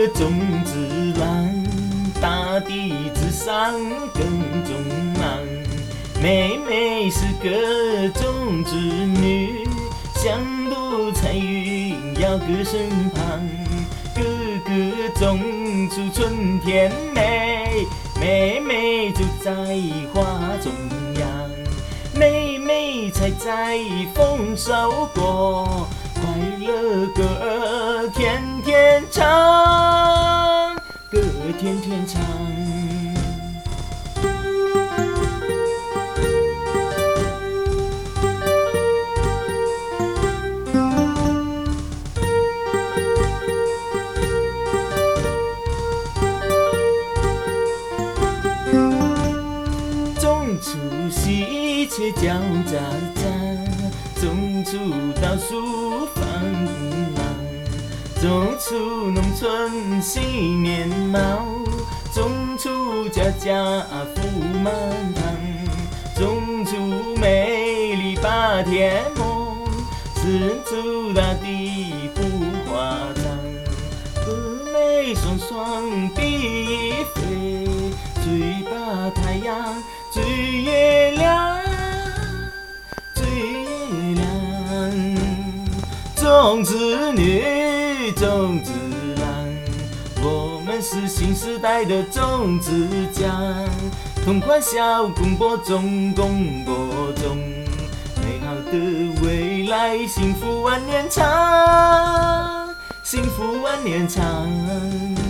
个种子郎，大地之上耕种忙。妹妹是个种子女，香炉彩云要搁身旁。哥哥种出春天美，妹妹就在花中央。妹妹采在丰收果，快乐歌儿天天唱，歌儿天天唱。种出喜鹊叫喳喳，种出稻树放浪，种出农村新面貌，种出家家福满堂，种出美丽把天梦，生出大地不夸张。峨眉双双比翼飞，追把太阳追月亮，追月亮。种子女，种子郎，我们是新时代的种子匠，同欢笑，共播种，共播种，美好的未来，幸福万年长，幸福万年长。